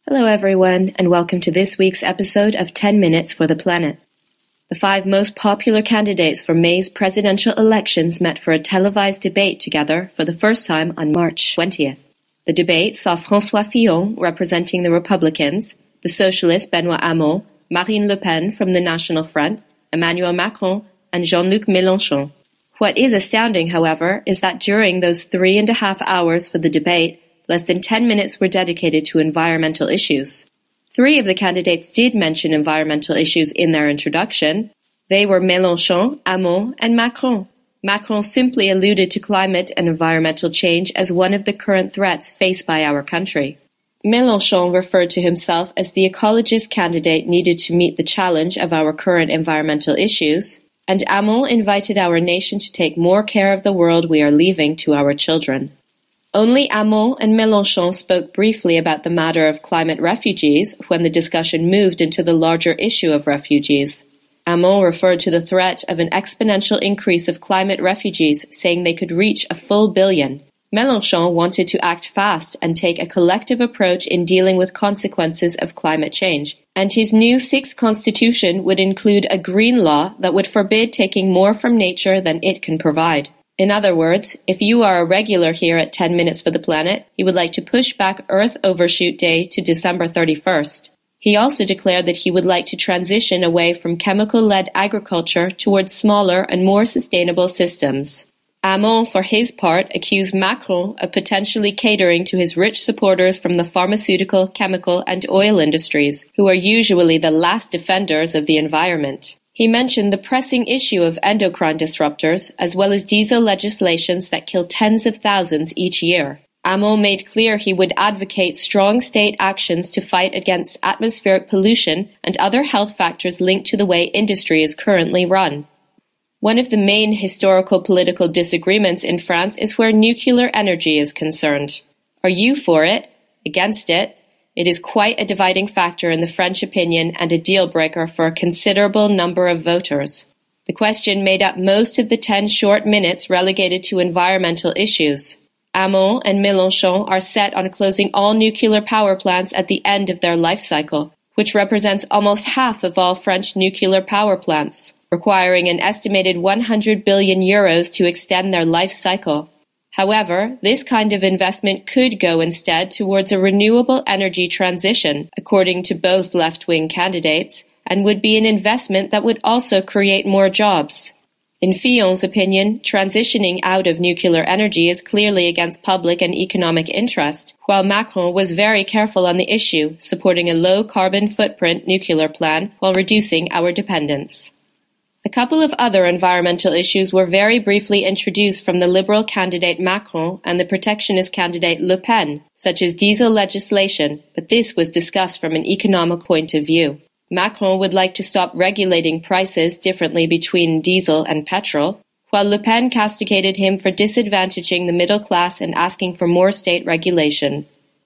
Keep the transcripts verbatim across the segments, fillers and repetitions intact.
Hello everyone, and welcome to this week's episode of ten minutes for the Planet. The five most popular candidates for May's presidential elections met for a televised debate together for the first time on March twentieth. The debate saw François Fillon representing the Republicans, the socialist Benoît Hamon, Marine Le Pen from the National Front, Emmanuel Macron, and Jean-Luc Mélenchon. What is astounding, however, is that during those three and a half hours for the debate, less than ten minutes were dedicated to environmental issues. Three of the candidates did mention environmental issues in their introduction. They were Mélenchon, Hamon, and Macron. Macron simply alluded to climate and environmental change as one of the current threats faced by our country. Mélenchon referred to himself as the ecologist candidate needed to meet the challenge of our current environmental issues, and Hamon invited our nation to take more care of the world we are leaving to our children. Only Hamon and Mélenchon spoke briefly about the matter of climate refugees when the discussion moved into the larger issue of refugees. Hamon referred to the threat of an exponential increase of climate refugees, saying they could reach a full billion. Mélenchon wanted to act fast and take a collective approach in dealing with consequences of climate change, and his new sixth constitution would include a green law that would forbid taking more from nature than it can provide. In other words, if you are a regular here at ten minutes for the Planet, he would like to push back Earth Overshoot Day to December thirty-first. He also declared that he would like to transition away from chemical-led agriculture towards smaller and more sustainable systems. Hamon, for his part, accused Macron of potentially catering to his rich supporters from the pharmaceutical, chemical, and oil industries, who are usually the last defenders of the environment. He mentioned the pressing issue of endocrine disruptors, as well as diesel legislations that kill tens of thousands each year. Hamon made clear he would advocate strong state actions to fight against atmospheric pollution and other health factors linked to the way industry is currently run. One of the main historical political disagreements in France is where nuclear energy is concerned. Are you for it? Against it? It is quite a dividing factor in the French opinion and a deal-breaker for a considerable number of voters. The question made up most of the ten short minutes relegated to environmental issues. Hamon and Mélenchon are set on closing all nuclear power plants at the end of their life cycle, which represents almost half of all French nuclear power plants, requiring an estimated one hundred billion euros to extend their life cycle. However, this kind of investment could go instead towards a renewable energy transition, according to both left-wing candidates, and would be an investment that would also create more jobs. In Fillon's opinion, transitioning out of nuclear energy is clearly against public and economic interest, while Macron was very careful on the issue, supporting a low-carbon footprint nuclear plan while reducing our dependence. A couple of other environmental issues were very briefly introduced from the liberal candidate Macron and the protectionist candidate Le Pen, such as diesel legislation, but this was discussed from an economic point of view. Macron would like to stop regulating prices differently between diesel and petrol, while Le Pen castigated him for disadvantaging the middle class and asking for more state regulation.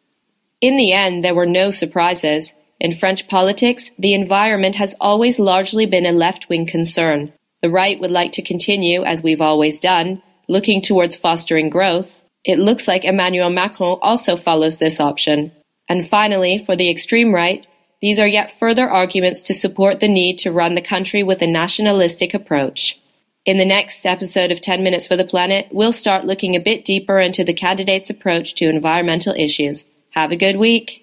In the end, there were no surprises. In French politics, the environment has always largely been a left-wing concern. The right would like to continue, as we've always done, looking towards fostering growth. It looks like Emmanuel Macron also follows this option. And finally, for the extreme right, these are yet further arguments to support the need to run the country with a nationalistic approach. In the next episode of ten minutes for the Planet, we'll start looking a bit deeper into the candidates' approach to environmental issues. Have a good week!